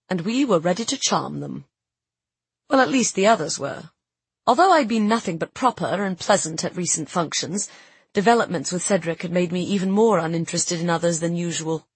and we were ready to charm them. Well, at least the others were. Although I'd been nothing but proper and pleasant at recent functions, developments with Cedric had made me even more uninterested in others than usual.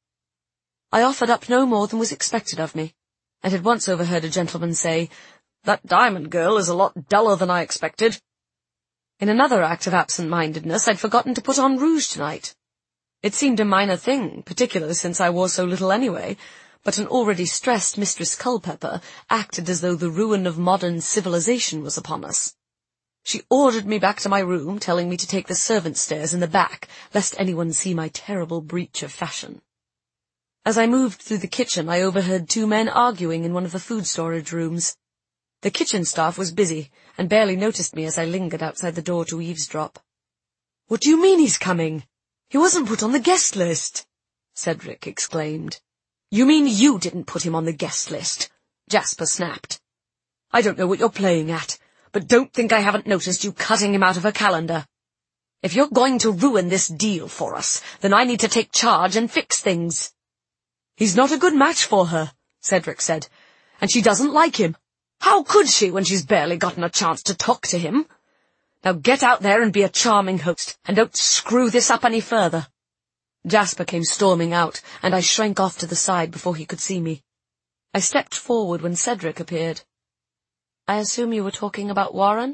I offered up no more than was expected of me, and had once overheard a gentleman say, "That Diamond girl is a lot duller than I expected." In another act of absent-mindedness, I'd forgotten to put on rouge tonight. It seemed a minor thing, particularly since I wore so little anyway, but an already stressed Mistress Culpepper acted as though the ruin of modern civilization was upon us. She ordered me back to my room, telling me to take the servants' stairs in the back, lest anyone see my terrible breach of fashion. As I moved through the kitchen, I overheard two men arguing in one of the food storage rooms. The kitchen staff was busy, and barely noticed me as I lingered outside the door to eavesdrop. "What do you mean he's coming? He wasn't put on the guest list," Cedric exclaimed. "You mean you didn't put him on the guest list?" Jasper snapped. "I don't know what you're playing at, but don't think I haven't noticed you cutting him out of her calendar. If you're going to ruin this deal for us, then I need to take charge and fix things." "He's not a good match for her," Cedric said, "and she doesn't like him. How could she when she's barely gotten a chance to talk to him? Now get out there and be a charming host, and don't screw this up any further." Jasper came storming out, and I shrank off to the side before he could see me. I stepped forward when Cedric appeared. "I assume you were talking about Warren?"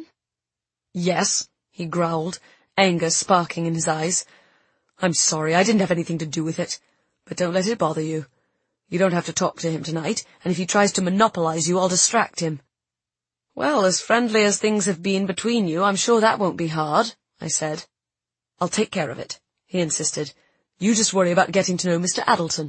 "Yes," he growled, anger sparking in his eyes. "I'm sorry, I didn't have anything to do with it, but don't let it bother you. You don't have to talk to him tonight, and if he tries to monopolize you, I'll distract him." "Well, as friendly as things have been between you, I'm sure that won't be hard," I said. "I'll take care of it," he insisted. "You just worry about getting to know Mr. Addleton."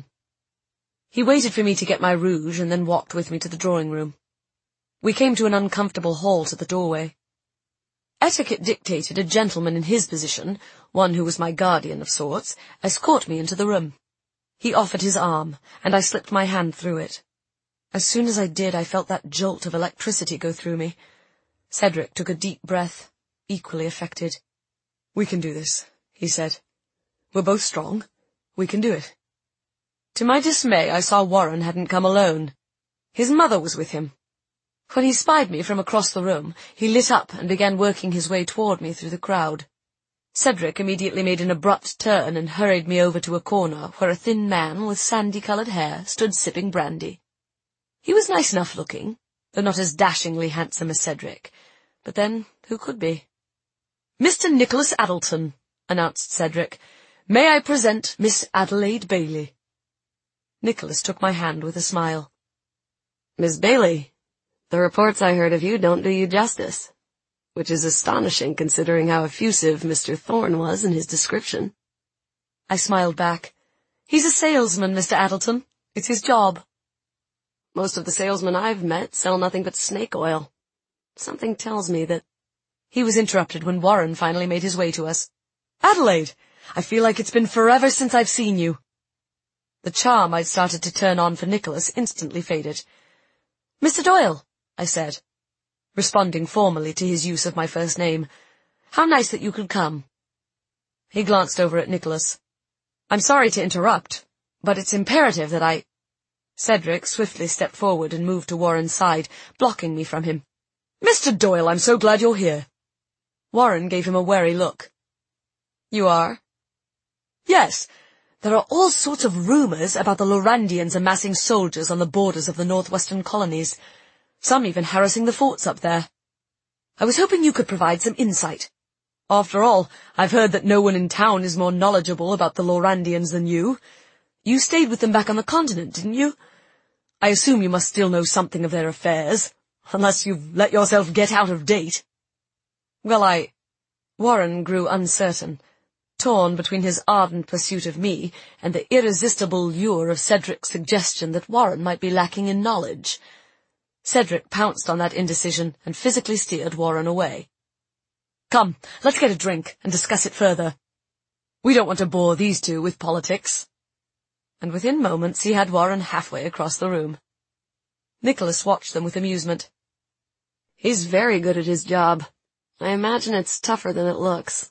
He waited for me to get my rouge and then walked with me to the drawing room. We came to an uncomfortable halt at the doorway. Etiquette dictated a gentleman in his position, one who was my guardian of sorts, escort me into the room. He offered his arm, and I slipped my hand through it. As soon as I did, I felt that jolt of electricity go through me. Cedric took a deep breath, equally affected. "We can do this," he said. "We're both strong. We can do it." To my dismay, I saw Warren hadn't come alone. His mother was with him. When he spied me from across the room, he lit up and began working his way toward me through the crowd. Cedric immediately made an abrupt turn and hurried me over to a corner where a thin man with sandy-coloured hair stood sipping brandy. He was nice enough looking, though not as dashingly handsome as Cedric, but then who could be? "Mr. Nicholas Addleton," announced Cedric. "May I present Miss Adelaide Bailey?" Nicholas took my hand with a smile. "Miss Bailey, the reports I heard of you don't do you justice, which is astonishing considering how effusive Mr. Thorne was in his description." I smiled back. "He's a salesman, Mr. Addleton. It's his job." "Most of the salesmen I've met sell nothing but snake oil. Something tells me that—" He was interrupted when Warren finally made his way to us. "Adelaide, I feel like it's been forever since I've seen you." The charm I'd started to turn on for Nicholas instantly faded. "Mr. Doyle," I said, responding formally to his use of my first name. "How nice that you could come." He glanced over at Nicholas. "I'm sorry to interrupt, but it's imperative that I—" Cedric swiftly stepped forward and moved to Warren's side, blocking me from him. "Mr. Doyle, I'm so glad you're here." Warren gave him a wary look. "You are?" "Yes. There are all sorts of rumors about the Lorandians amassing soldiers on the borders of the northwestern colonies, some even harassing the forts up there. I was hoping you could provide some insight. After all, I've heard that no one in town is more knowledgeable about the Lorandians than you. You stayed with them back on the continent, didn't you? I assume you must still know something of their affairs, unless you've let yourself get out of date." "Well, Warren grew uncertain, torn between his ardent pursuit of me and the irresistible lure of Cedric's suggestion that Warren might be lacking in knowledge. Cedric pounced on that indecision and physically steered Warren away. "Come, let's get a drink and discuss it further. We don't want to bore these two with politics." And within moments he had Warren halfway across the room. Nicholas watched them with amusement. "He's very good at his job. I imagine it's tougher than it looks."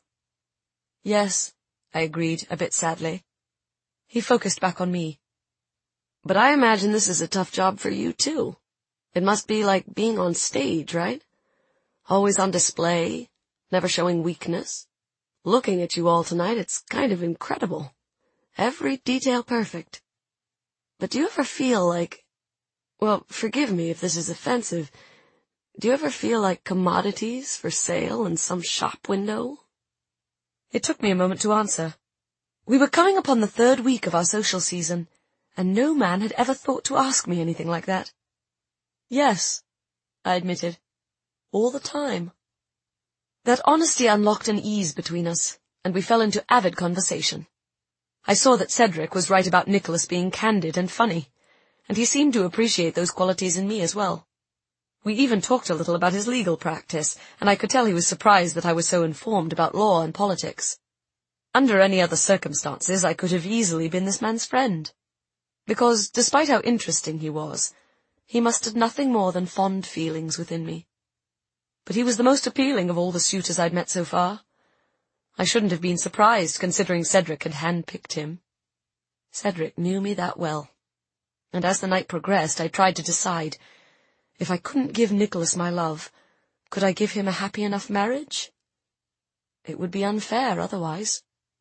"Yes," I agreed, a bit sadly. He focused back on me. But I imagine this is a tough job for you, too. It must be like being on stage, right? Always on display, never showing weakness. Looking at you all tonight, it's kind of incredible. Every detail perfect. But do you ever feel like... Well, forgive me if this is offensive. Do you ever feel like commodities for sale in some shop window? It took me a moment to answer. We were coming upon the 3rd week of our social season, and no man had ever thought to ask me anything like that. Yes, I admitted. All the time. That honesty unlocked an ease between us, and we fell into avid conversation. I saw that Cedric was right about Nicholas being candid and funny, and he seemed to appreciate those qualities in me as well. We even talked a little about his legal practice, and I could tell he was surprised that I was so informed about law and politics. Under any other circumstances, I could have easily been this man's friend, because, despite how interesting he was, he mustered nothing more than fond feelings within me. But he was the most appealing of all the suitors I'd met so far. I shouldn't have been surprised, considering Cedric had hand-picked him. Cedric knew me that well, and as the night progressed, I tried to decide, if I couldn't give Nicholas my love, could I give him a happy enough marriage? It would be unfair otherwise.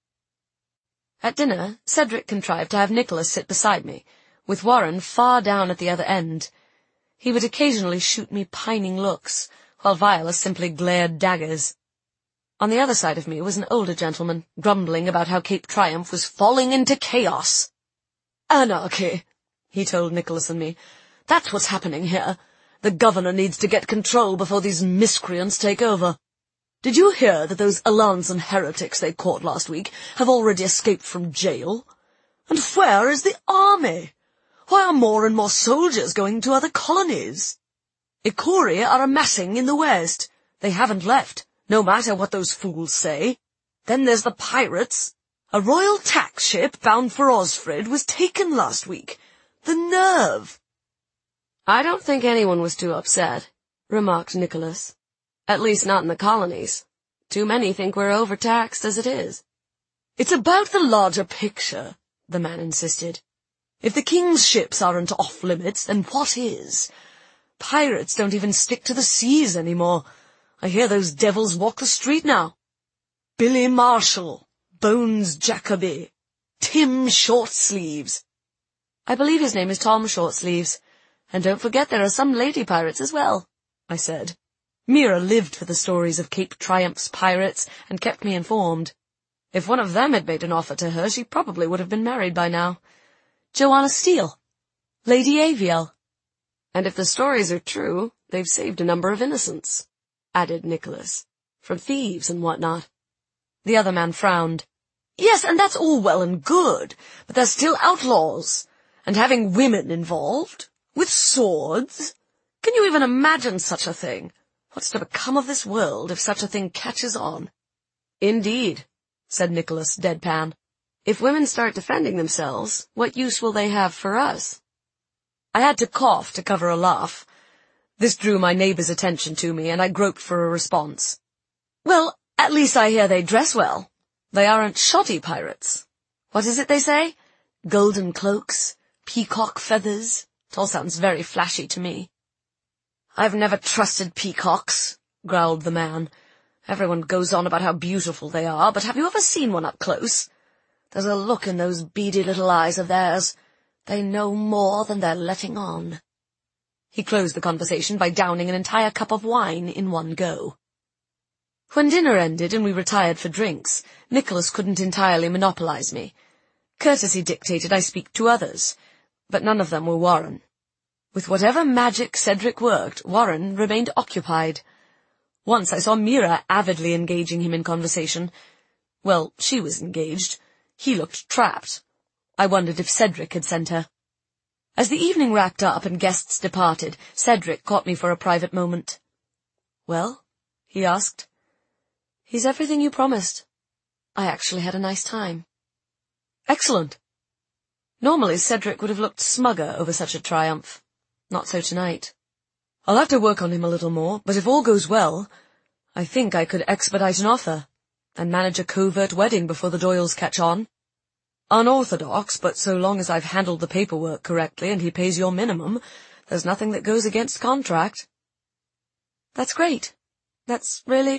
At dinner, Cedric contrived to have Nicholas sit beside me, with Warren far down at the other end. He would occasionally shoot me pining looks, while Viola simply glared daggers. On the other side of me was an older gentleman, grumbling about how Cape Triumph was falling into chaos. "Anarchy," he told Nicholas and me. "That's what's happening here. The governor needs to get control before these miscreants take over. Did you hear that those Alanson heretics they caught last week have already escaped from jail? And where is the army? Why are more and more soldiers going to other colonies? Ikori are amassing in the west. They haven't left, no matter what those fools say. Then there's the pirates. A royal tax ship bound for Osfrid was taken last week. The nerve!" "I don't think anyone was too upset," remarked Nicholas. "At least not in the colonies. Too many think we're overtaxed as it is." "It's about the larger picture," the man insisted. "If the king's ships aren't off-limits, then what is? Pirates don't even stick to the seas anymore. I hear those devils walk the street now. Billy Marshall, Bones Jacoby, Tim Shortsleeves." "I believe his name is Tom Shortsleeves. And don't forget there are some lady pirates as well," I said. Mira lived for the stories of Cape Triumph's pirates and kept me informed. If one of them had made an offer to her, she probably would have been married by now. Joanna Steele, Lady Aviel. "And if the stories are true, they've saved a number of innocents," added Nicholas, "from thieves and what-not." The other man frowned. "Yes, and that's all well and good, but they're still outlaws, and having women involved, with swords. Can you even imagine such a thing? What's to become of this world if such a thing catches on?" "Indeed," said Nicholas, deadpan. "If women start defending themselves, what use will they have for us?" I had to cough to cover a laugh. This drew my neighbour's attention to me, and I groped for a response. "Well, at least I hear they dress well. They aren't shoddy pirates. What is it they say? Golden cloaks, peacock feathers. It all sounds very flashy to me." "I've never trusted peacocks," growled the man. "Everyone goes on about how beautiful they are, but have you ever seen one up close? There's a look in those beady little eyes of theirs. They know more than they're letting on." He closed the conversation by downing an entire cup of wine in one go. When dinner ended and we retired for drinks, Nicholas couldn't entirely monopolize me. Courtesy dictated I speak to others, but none of them were Warren. With whatever magic Cedric worked, Warren remained occupied. Once I saw Mira avidly engaging him in conversation. Well, she was engaged. He looked trapped. I wondered if Cedric had sent her. As the evening wrapped up and guests departed, Cedric caught me for a private moment. "Well?" he asked. "He's everything you promised. I actually had a nice time." "Excellent." Normally Cedric would have looked smugger over such a triumph. Not so tonight. "I'll have to work on him a little more, but if all goes well, I think I could expedite an offer, and manage a covert wedding before the Doyles catch on." Unorthodox, but so long as I've handled the paperwork correctly and he pays your minimum, there's nothing that goes against contract. That's great. That's really...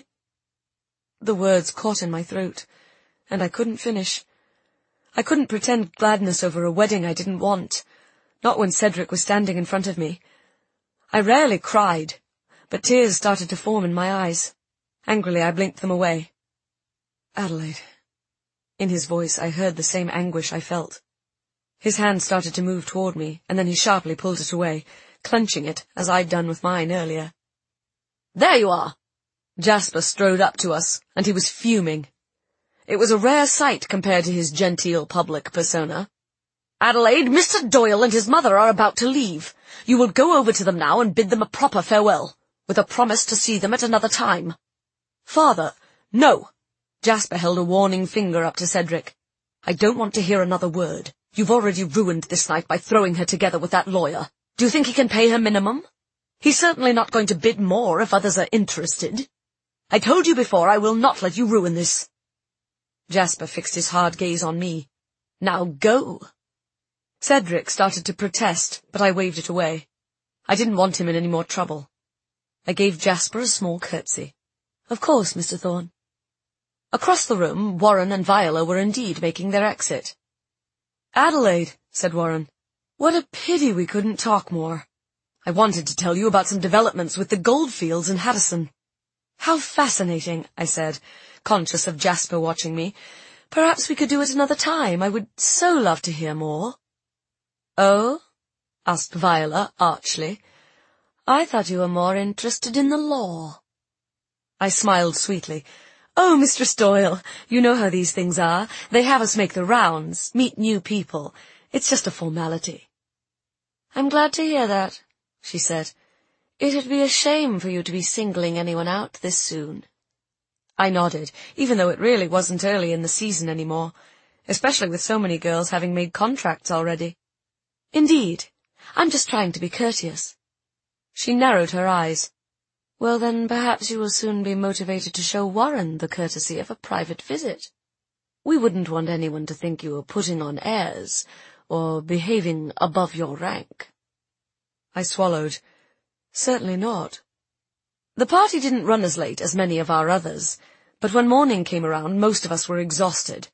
The words caught in my throat, and I couldn't finish. I couldn't pretend gladness over a wedding I didn't want, not when Cedric was standing in front of me. I rarely cried, but tears started to form in my eyes. Angrily I blinked them away. Adelaide. In his voice I heard the same anguish I felt. His hand started to move toward me, and then he sharply pulled it away, clenching it, as I'd done with mine earlier. There you are! Jasper strode up to us, and he was fuming. It was a rare sight compared to his genteel public persona. Adelaide, Mr. Doyle and his mother are about to leave. You will go over to them now and bid them a proper farewell, with a promise to see them at another time. Father, no! Jasper held a warning finger up to Cedric. I don't want to hear another word. You've already ruined this night by throwing her together with that lawyer. Do you think he can pay her minimum? He's certainly not going to bid more if others are interested. I told you before I will not let you ruin this. Jasper fixed his hard gaze on me. Now go. Cedric started to protest, but I waved it away. I didn't want him in any more trouble. I gave Jasper a small curtsy. Of course, Mr. Thorne. Across the room, Warren and Viola were indeed making their exit. Adelaide, said Warren, what a pity we couldn't talk more. I wanted to tell you about some developments with the goldfields in Haddison. How fascinating, I said, conscious of Jasper watching me. Perhaps we could do it another time. I would so love to hear more. Oh? Asked Viola archly. I thought you were more interested in the law. I smiled sweetly. Oh, Mistress Doyle, you know how these things are. They have us make the rounds, meet new people. It's just a formality. I'm glad to hear that, she said. It'd be a shame for you to be singling anyone out this soon. I nodded, even though it really wasn't early in the season anymore, especially with so many girls having made contracts already. Indeed, I'm just trying to be courteous. She narrowed her eyes. Well, then perhaps you will soon be motivated to show Warren the courtesy of a private visit. We wouldn't want anyone to think you were putting on airs, or behaving above your rank. I swallowed. Certainly not. The party didn't run as late as many of our others, but when morning came around most of us were exhausted.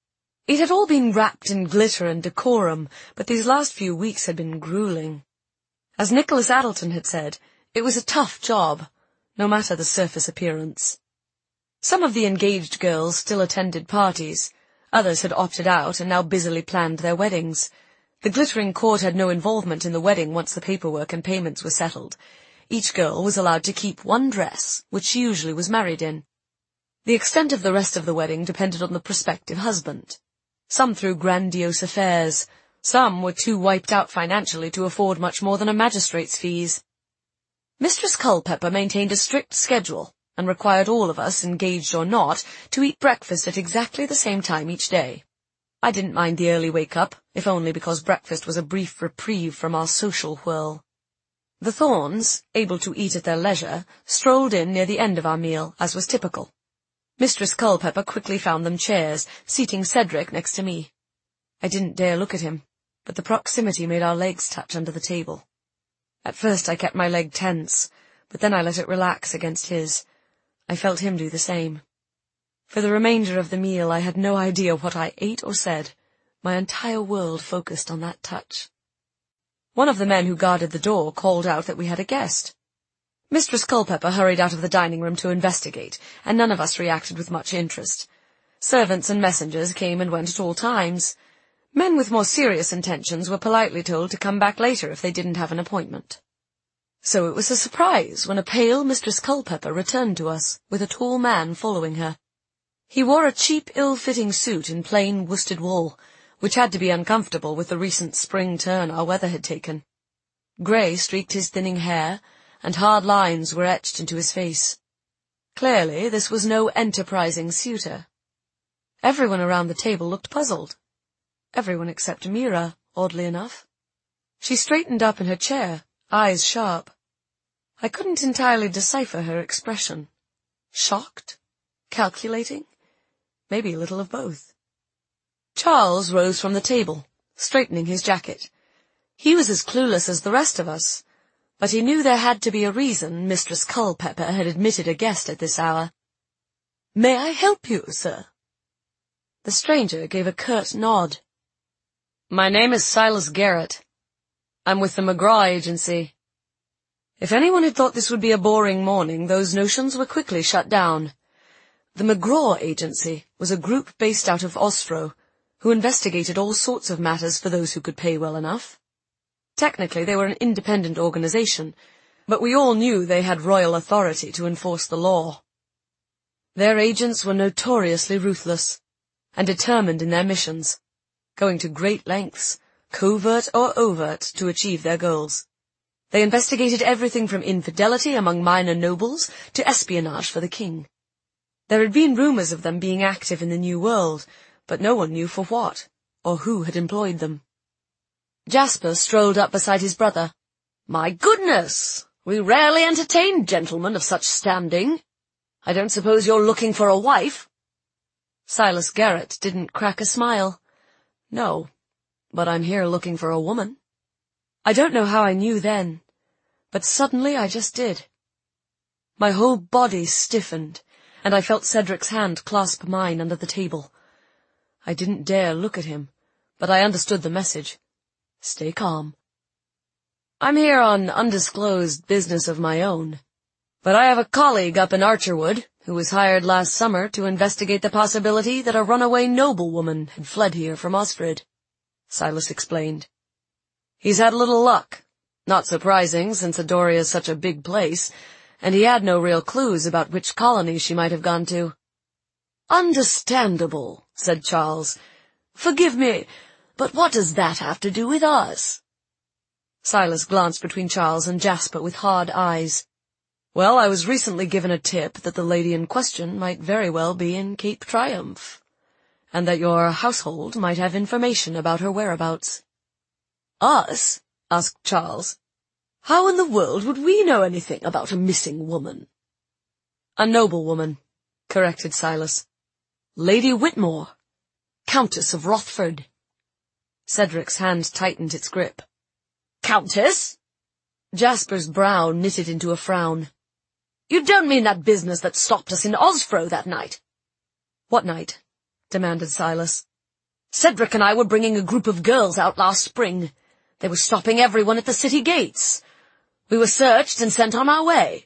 It had all been wrapped in glitter and decorum, but these last few weeks had been grueling. As Nicholas Addleton had said, it was a tough job, no matter the surface appearance. Some of the engaged girls still attended parties, others had opted out and now busily planned their weddings. The glittering court had no involvement in the wedding once the paperwork and payments were settled. Each girl was allowed to keep one dress, which she usually was married in. The extent of the rest of the wedding depended on the prospective husband. Some threw grandiose affairs, some were too wiped out financially to afford much more than a magistrate's fees. Mistress Culpepper maintained a strict schedule, and required all of us, engaged or not, to eat breakfast at exactly the same time each day. I didn't mind the early wake-up, if only because breakfast was a brief reprieve from our social whirl. The Thornes, able to eat at their leisure, strolled in near the end of our meal, as was typical. Mistress Culpepper quickly found them chairs, seating Cedric next to me. I didn't dare look at him, but the proximity made our legs touch under the table. At first I kept my leg tense, but then I let it relax against his. I felt him do the same. For the remainder of the meal I had no idea what I ate or said. My entire world focused on that touch. One of the men who guarded the door called out that we had a guest. Mistress Culpepper hurried out of the dining room to investigate, and none of us reacted with much interest. Servants and messengers came and went at all times. Men with more serious intentions were politely told to come back later if they didn't have an appointment. So it was a surprise when a pale Mistress Culpepper returned to us, with a tall man following her. He wore a cheap, ill-fitting suit in plain worsted wool, which had to be uncomfortable with the recent spring turn our weather had taken. Grey streaked his thinning hair, and hard lines were etched into his face. Clearly, this was no enterprising suitor. Everyone around the table looked puzzled. Everyone except Mira, oddly enough. She straightened up in her chair, eyes sharp. I couldn't entirely decipher her expression. Shocked? Calculating? Maybe a little of both. Charles rose from the table, straightening his jacket. He was as clueless as the rest of us, but he knew there had to be a reason Mistress Culpepper had admitted a guest at this hour. "May I help you, sir?" The stranger gave a curt nod. "My name is Silas Garrett. I'm with the McGraw Agency." If anyone had thought this would be a boring morning, those notions were quickly shut down. The McGraw Agency was a group based out of Osfro, who investigated all sorts of matters for those who could pay well enough. Technically, they were an independent organization, but we all knew they had royal authority to enforce the law. Their agents were notoriously ruthless and determined in their missions, going to great lengths, covert or overt, to achieve their goals. They investigated everything from infidelity among minor nobles to espionage for the king. There had been rumors of them being active in the New World, but no one knew for what, or who had employed them. Jasper strolled up beside his brother. "My goodness! We rarely entertain gentlemen of such standing. I don't suppose you're looking for a wife?" Silas Garrett didn't crack a smile. "No, but I'm here looking for a woman." I don't know how I knew then, but suddenly I just did. My whole body stiffened, and I felt Cedric's hand clasp mine under the table. I didn't dare look at him, but I understood the message. Stay calm. "I'm here on undisclosed business of my own, but I have a colleague up in Archerwood who was hired last summer to investigate the possibility that a runaway noblewoman had fled here from Osfrid," Silas explained. "He's had little luck. Not surprising, since Edoria is such a big place, and he had no real clues about which colony she might have gone to." "Understandable," said Charles. "Forgive me, but what does that have to do with us?" Silas glanced between Charles and Jasper with hard eyes. "Well, I was recently given a tip that the lady in question might very well be in Cape Triumph, and that your household might have information about her whereabouts." "Us?" asked Charles. "How in the world would we know anything about a missing woman?" "A noblewoman," corrected Silas. "Lady Whitmore, Countess of Rothford." Cedric's hand tightened its grip. "Countess?" Jasper's brow knitted into a frown. "You don't mean that business that stopped us in Osfro that night?" "What night?" demanded Silas. "Cedric and I were bringing a group of girls out last spring. They were stopping everyone at the city gates. We were searched and sent on our way."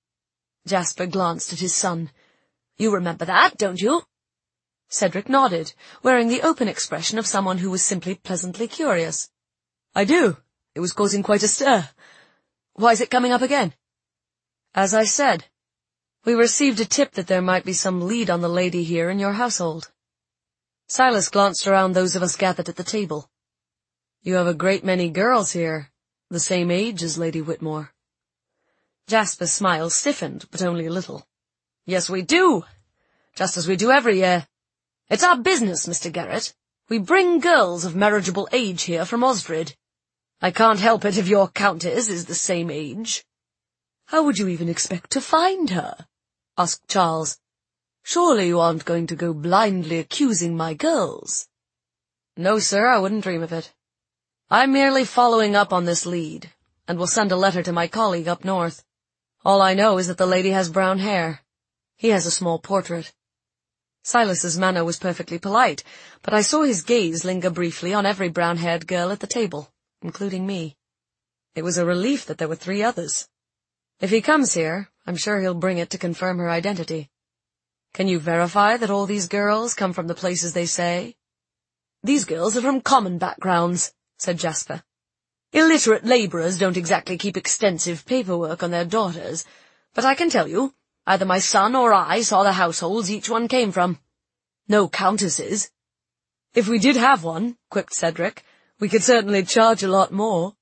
Jasper glanced at his son. "You remember that, don't you?" Cedric nodded, wearing the open expression of someone who was simply pleasantly curious. "I do. It was causing quite a stir. Why is it coming up again?" "As I said, we received a tip that there might be some lead on the lady here in your household." Silas glanced around those of us gathered at the table. "You have a great many girls here, the same age as Lady Whitmore." Jasper's smile stiffened, but only a little. "Yes, we do. Just as we do every year. It's our business, Mr. Garrett. We bring girls of marriageable age here from Osfrid. I can't help it if your countess is the same age." "How would you even expect to find her?" asked Charles. "Surely you aren't going to go blindly accusing my girls?" "No, sir, I wouldn't dream of it. I'm merely following up on this lead, and will send a letter to my colleague up north. All I know is that the lady has brown hair. He has a small portrait." Silas's manner was perfectly polite, but I saw his gaze linger briefly on every brown-haired girl at the table, including me. It was a relief that there were 3 others. If he comes here, I'm sure he'll bring it to confirm her identity. "Can you verify that all these girls come from the places they say?" "These girls are from common backgrounds," said Jasper. "Illiterate labourers don't exactly keep extensive paperwork on their daughters, but I can tell you, either my son or I saw the households each one came from. No countesses." "If we did have one," quipped Cedric, "we could certainly charge a lot more."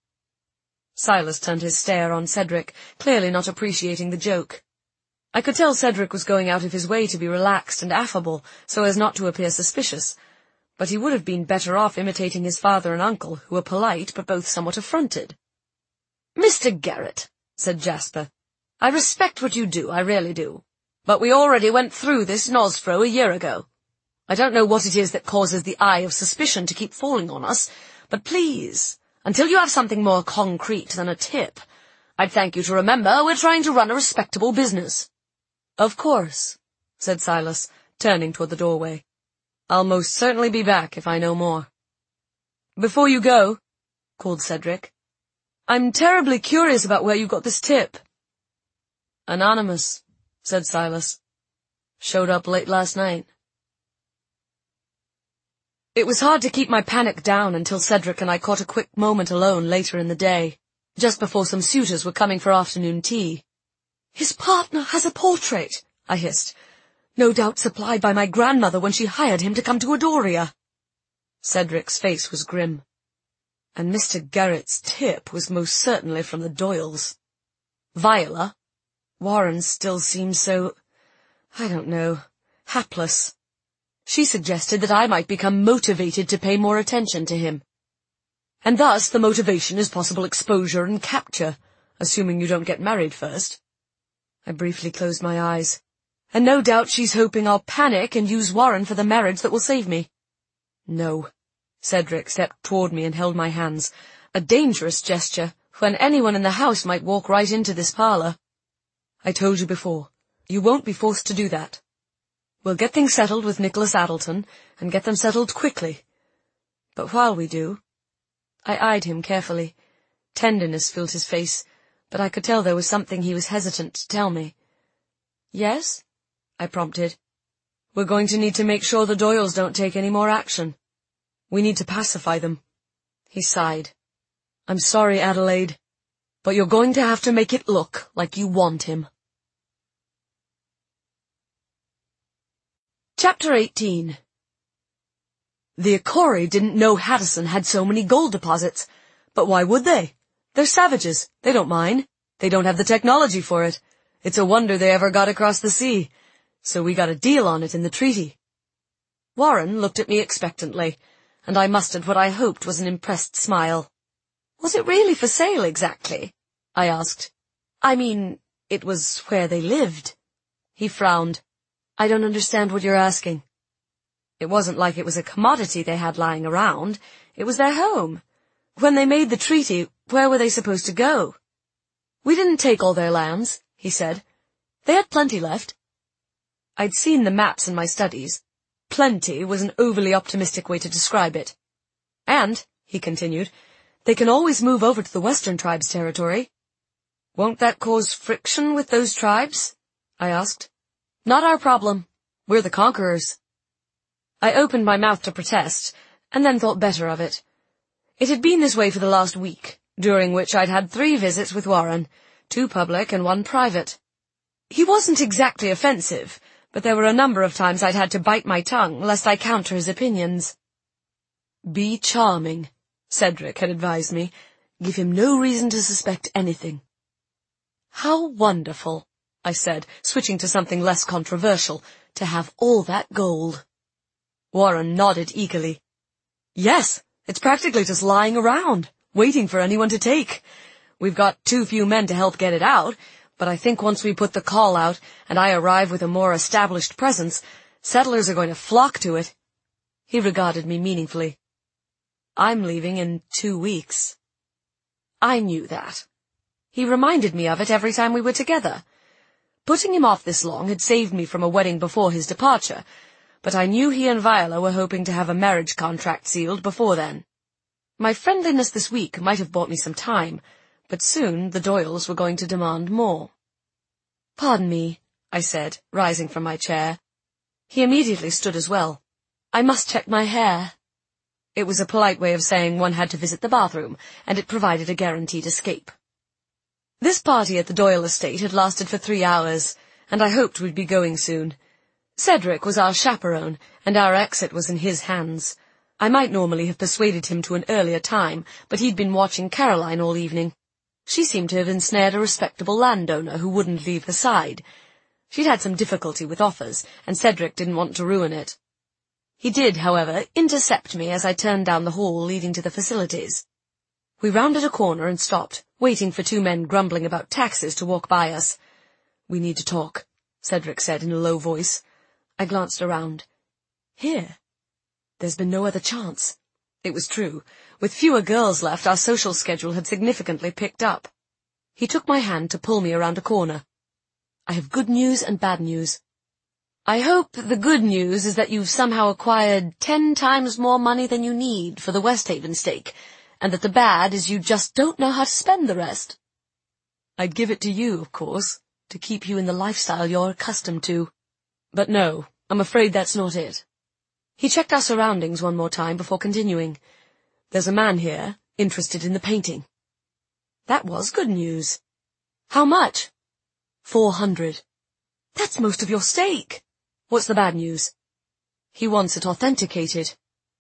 Silas turned his stare on Cedric, clearly not appreciating the joke. I could tell Cedric was going out of his way to be relaxed and affable, so as not to appear suspicious, but he would have been better off imitating his father and uncle, who were polite but both somewhat affronted. "Mr. Garrett," said Jasper, "I respect what you do, I really do. But we already went through this in Osfro a year ago. I don't know what it is that causes the eye of suspicion to keep falling on us, but please, until you have something more concrete than a tip, I'd thank you to remember we're trying to run a respectable business." "Of course," said Silas, turning toward the doorway. "I'll most certainly be back if I know more." "Before you go," called Cedric, "I'm terribly curious about where you got this tip." "Anonymous," said Silas. "Showed up late last night." It was hard to keep my panic down until Cedric and I caught a quick moment alone later in the day, just before some suitors were coming for afternoon tea. "His partner has a portrait," I hissed. "No doubt supplied by my grandmother when she hired him to come to Adoria." Cedric's face was grim. And Mr. Garrett's tip was most certainly from the Doyles. Viola, Warren still seemed so, I don't know, hapless. She suggested that I might become motivated to pay more attention to him. And thus the motivation is possible exposure and capture, assuming you don't get married first. I briefly closed my eyes. And no doubt she's hoping I'll panic and use Warren for the marriage that will save me. No. Cedric stepped toward me and held my hands, a dangerous gesture, when anyone in the house might walk right into this parlor. "I told you before, you won't be forced to do that. We'll get things settled with Nicholas Addleton, and get them settled quickly. But while we do—" I eyed him carefully. Tenderness filled his face, but I could tell there was something he was hesitant to tell me. "Yes?" I prompted. "We're going to need to make sure the Doyles don't take any more action. We need to pacify them." He sighed. "I'm sorry, Adelaide, but you're going to have to make it look like you want him." Chapter 18. The Akori didn't know Haddison had so many gold deposits, but why would they? They're savages. They don't mine. They don't have the technology for it. It's a wonder they ever got across the sea. So we got a deal on it in the treaty. Warren looked at me expectantly, and I mustered what I hoped was an impressed smile. "Was it really for sale exactly?" I asked. "I mean, it was where they lived." He frowned. "I don't understand what you're asking." "It wasn't like it was a commodity they had lying around. It was their home. When they made the treaty, where were they supposed to go?" "We didn't take all their lands," he said. "They had plenty left." I'd seen the maps in my studies. Plenty was an overly optimistic way to describe it. "And," he continued, "they can always move over to the Western tribes' territory." "Won't that cause friction with those tribes?" I asked. "Not our problem. We're the conquerors." I opened my mouth to protest, and then thought better of it. It had been this way for the last week, during which I'd had 3 visits with Warren, 2 public and 1 private. He wasn't exactly offensive, but there were a number of times I'd had to bite my tongue lest I counter his opinions. "Be charming," Cedric had advised me. "Give him no reason to suspect anything." "How wonderful," I said, switching to something less controversial, "to have all that gold." Warren nodded eagerly. "Yes, it's practically just lying around, waiting for anyone to take. We've got too few men to help get it out, but I think once we put the call out and I arrive with a more established presence, settlers are going to flock to it." He regarded me meaningfully. "I'm leaving in 2 weeks." I knew that. He reminded me of it every time we were together. Putting him off this long had saved me from a wedding before his departure, but I knew he and Viola were hoping to have a marriage contract sealed before then. My friendliness this week might have bought me some time, but soon the Doyles were going to demand more. "Pardon me," I said, rising from my chair. He immediately stood as well. "I must check my hair." It was a polite way of saying one had to visit the bathroom, and it provided a guaranteed escape. This party at the Doyle estate had lasted for 3 hours, and I hoped we'd be going soon. Cedric was our chaperone, and our exit was in his hands. I might normally have persuaded him to an earlier time, but he'd been watching Caroline all evening. She seemed to have ensnared a respectable landowner who wouldn't leave her side. She'd had some difficulty with offers, and Cedric didn't want to ruin it. He did, however, intercept me as I turned down the hall leading to the facilities. We rounded a corner and stopped, waiting for 2 men grumbling about taxes to walk by us. "We need to talk," Cedric said in a low voice. I glanced around. Here. There's been no other chance. It was true. With fewer girls left, our social schedule had significantly picked up. He took my hand to pull me around a corner. I have good news and bad news. I hope the good news is that you've somehow acquired 10 times more money than you need for the Westhaven stake, and that the bad is you just don't know how to spend the rest. I'd give it to you, of course, to keep you in the lifestyle you're accustomed to. But no, I'm afraid that's not it. He checked our surroundings one more time before continuing. There's a man here, interested in the painting. That was good news. How much? 400. That's most of your stake. What's the bad news? He wants it authenticated.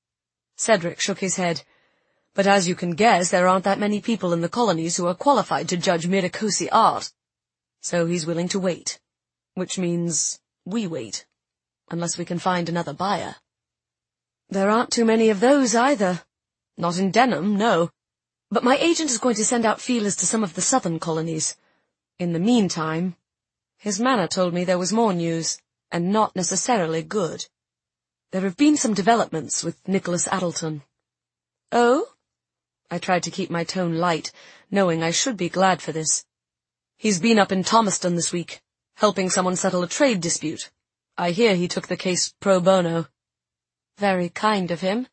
Cedric shook his head. But as you can guess, there aren't that many people in the colonies who are qualified to judge Miracosi art. So he's willing to wait. Which means we wait. Unless we can find another buyer. There aren't too many of those either. Not in Denham, no. But my agent is going to send out feelers to some of the southern colonies. In the meantime, his manner told me there was more news, and not necessarily good. There have been some developments with Nicholas Addleton. Oh? I tried to keep my tone light, knowing I should be glad for this. He's been up in Thomaston this week, helping someone settle a trade dispute. I hear he took the case pro bono. Very kind of him.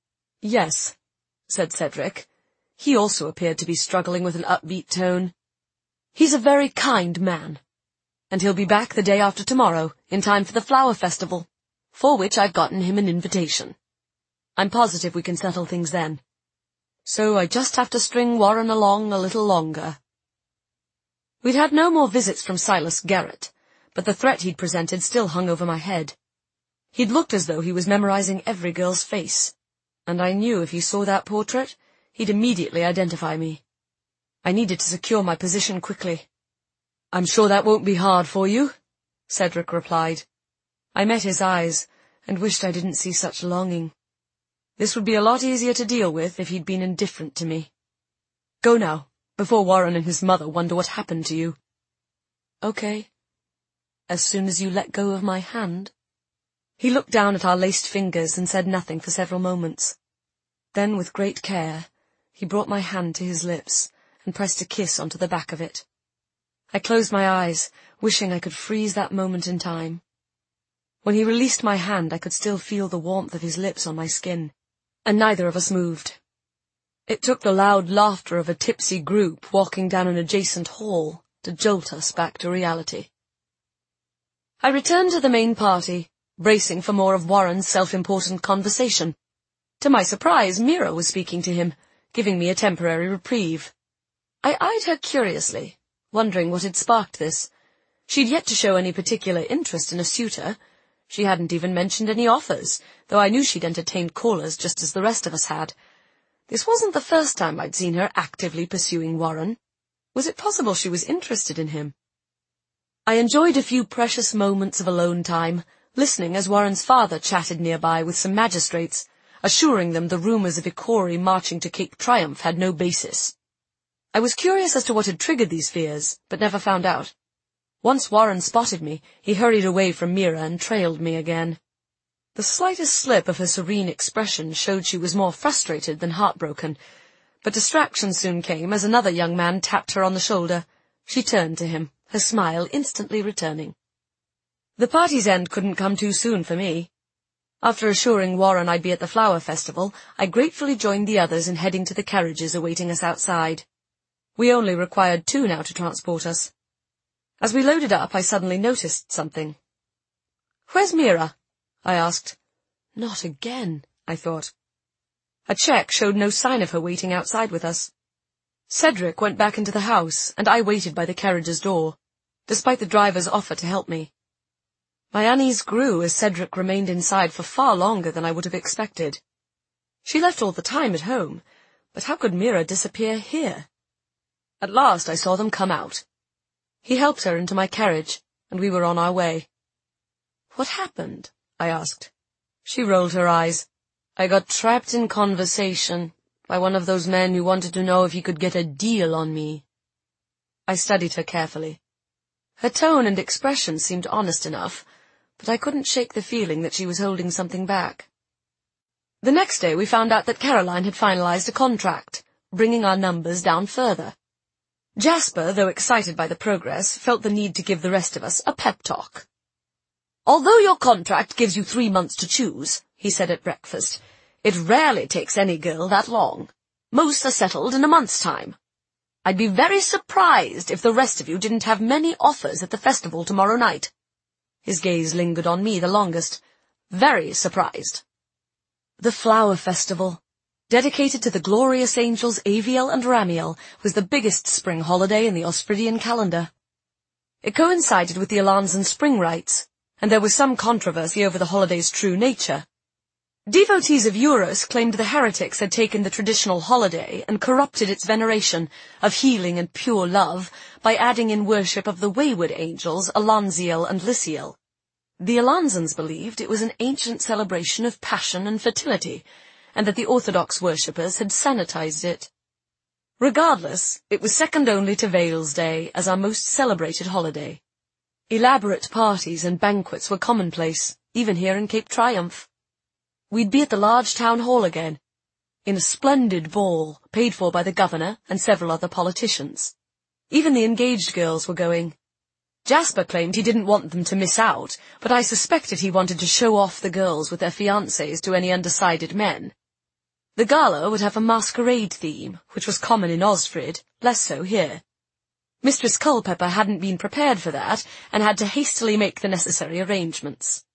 Yes, said Cedric. He also appeared to be struggling with an upbeat tone. He's a very kind man. And he'll be back the day after tomorrow, in time for the Flower Festival, for which I've gotten him an invitation. I'm positive we can settle things then. So I just have to string Warren along a little longer. We'd had no more visits from Silas Garrett, but the threat he'd presented still hung over my head. He'd looked as though he was memorizing every girl's face, and I knew if he saw that portrait, he'd immediately identify me. I needed to secure my position quickly. I'm sure that won't be hard for you, Cedric replied. I met his eyes, and wished I didn't see such longing. This would be a lot easier to deal with if he'd been indifferent to me. Go now, before Warren and his mother wonder what happened to you. Okay. As soon as you let go of my hand. He looked down at our laced fingers and said nothing for several moments. Then, with great care, he brought my hand to his lips and pressed a kiss onto the back of it. I closed my eyes, wishing I could freeze that moment in time. When he released my hand, I could still feel the warmth of his lips on my skin, and neither of us moved. It took the loud laughter of a tipsy group walking down an adjacent hall to jolt us back to reality. I returned to the main party, bracing for more of Warren's self-important conversation. To my surprise, Mira was speaking to him, giving me a temporary reprieve. I eyed her curiously, wondering what had sparked this. She'd yet to show any particular interest in a suitor. She hadn't even mentioned any offers, though I knew she'd entertained callers just as the rest of us had. This wasn't the first time I'd seen her actively pursuing Warren. Was it possible she was interested in him? I enjoyed a few precious moments of alone time, listening as Warren's father chatted nearby with some magistrates, assuring them the rumours of Ikori marching to Cape Triumph had no basis. I was curious as to what had triggered these fears, but never found out. Once Warren spotted me, he hurried away from Mira and trailed me again. The slightest slip of her serene expression showed she was more frustrated than heartbroken, but distraction soon came as another young man tapped her on the shoulder. She turned to him, her smile instantly returning. The party's end couldn't come too soon for me. After assuring Warren I'd be at the Flower Festival, I gratefully joined the others in heading to the carriages awaiting us outside. We only required 2 now to transport us. As we loaded up, I suddenly noticed something. "Where's Mira?" I asked. Not again, I thought. A check showed no sign of her waiting outside with us. Cedric went back into the house, and I waited by the carriage's door, despite the driver's offer to help me. My unease grew as Cedric remained inside for far longer than I would have expected. She left all the time at home, but how could Mira disappear here? At last I saw them come out. He helped her into my carriage, and we were on our way. "What happened?" I asked. She rolled her eyes. "I got trapped in conversation by one of those men who wanted to know if he could get a deal on me." I studied her carefully. Her tone and expression seemed honest enough, but I couldn't shake the feeling that she was holding something back. The next day we found out that Caroline had finalized a contract, bringing our numbers down further. Jasper, though excited by the progress, felt the need to give the rest of us a pep talk. "Although your contract gives you 3 months to choose," he said at breakfast, "it rarely takes any girl that long. Most are settled in a month's time. I'd be very surprised if the rest of you didn't have many offers at the festival tomorrow night." His gaze lingered on me the longest. Very surprised. The Flower Festival, dedicated to the glorious angels Aviel and Ramiel, was the biggest spring holiday in the Ospridian calendar. It coincided with the Alanzan spring rites, and there was some controversy over the holiday's true nature. Devotees of Eurus claimed the heretics had taken the traditional holiday and corrupted its veneration of healing and pure love by adding in worship of the wayward angels Alanziel and Lysiel. The Alanzans believed it was an ancient celebration of passion and fertility, and that the Orthodox worshippers had sanitized it. Regardless, it was second only to Veil's Day as our most celebrated holiday. Elaborate parties and banquets were commonplace, even here in Cape Triumph. We'd be at the large town hall again, in a splendid ball paid for by the governor and several other politicians. Even the engaged girls were going. Jasper claimed he didn't want them to miss out, but I suspected he wanted to show off the girls with their fiancés to any undecided men. The gala would have a masquerade theme, which was common in Osfrid, less so here. Mistress Culpepper hadn't been prepared for that, and had to hastily make the necessary arrangements.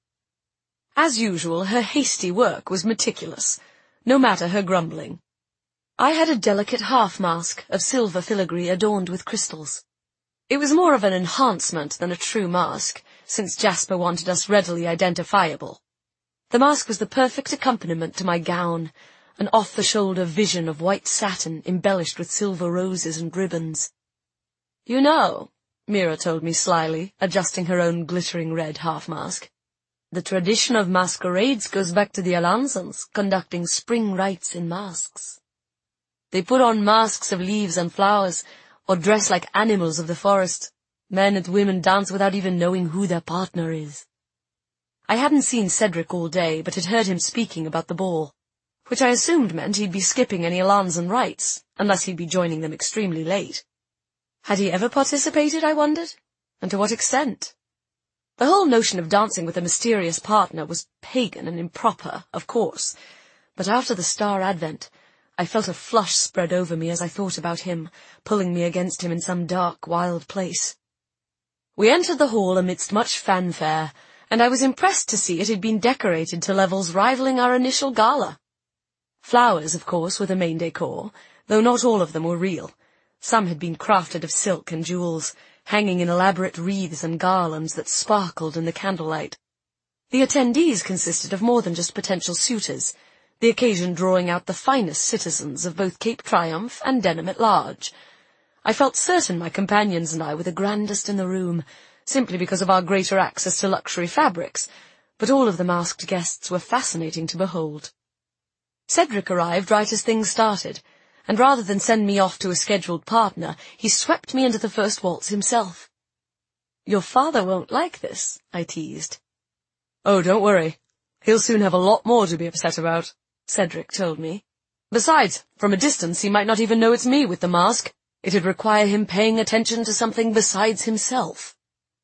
As usual, her hasty work was meticulous, no matter her grumbling. I had a delicate half-mask of silver filigree adorned with crystals. It was more of an enhancement than a true mask, since Jasper wanted us readily identifiable. The mask was the perfect accompaniment to my gown, an off-the-shoulder vision of white satin embellished with silver roses and ribbons. "You know," Mira told me slyly, adjusting her own glittering red half-mask, "the tradition of masquerades goes back to the Alanzans, conducting spring rites in masks. They put on masks of leaves and flowers, or dress like animals of the forest. Men and women dance without even knowing who their partner is." I hadn't seen Cedric all day, but had heard him speaking about the ball, which I assumed meant he'd be skipping any Alanzan rites, unless he'd be joining them extremely late. Had he ever participated, I wondered? And to what extent? The whole notion of dancing with a mysterious partner was pagan and improper, of course, but after the Star Advent, I felt a flush spread over me as I thought about him, pulling me against him in some dark, wild place. We entered the hall amidst much fanfare, and I was impressed to see it had been decorated to levels rivaling our initial gala. Flowers, of course, were the main decor, though not all of them were real. Some had been crafted of silk and jewels, hanging in elaborate wreaths and garlands that sparkled in the candlelight. The attendees consisted of more than just potential suitors, the occasion drawing out the finest citizens of both Cape Triumph and Denham at large. I felt certain my companions and I were the grandest in the room, simply because of our greater access to luxury fabrics, but all of the masked guests were fascinating to behold. Cedric arrived right as things started, and rather than send me off to a scheduled partner, he swept me into the first waltz himself. "Your father won't like this," I teased. "Oh, don't worry. He'll soon have a lot more to be upset about," Cedric told me. "Besides, from a distance he might not even know it's me with the mask. It'd require him paying attention to something besides himself."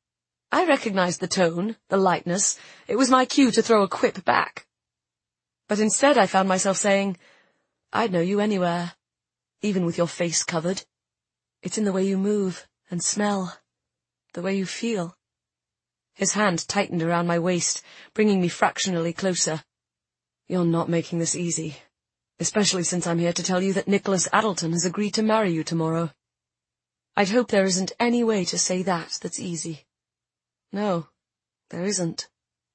I recognized the tone, the lightness. It was my cue to throw a quip back. But instead I found myself saying, "I'd know you anywhere, even with your face covered. It's in the way you move and smell, the way you feel." His hand tightened around my waist, bringing me fractionally closer. "You're not making this easy, especially since I'm here to tell you that Nicholas Addleton has agreed to marry you tomorrow. I'd hope there isn't any way to say that's easy." "No, there isn't."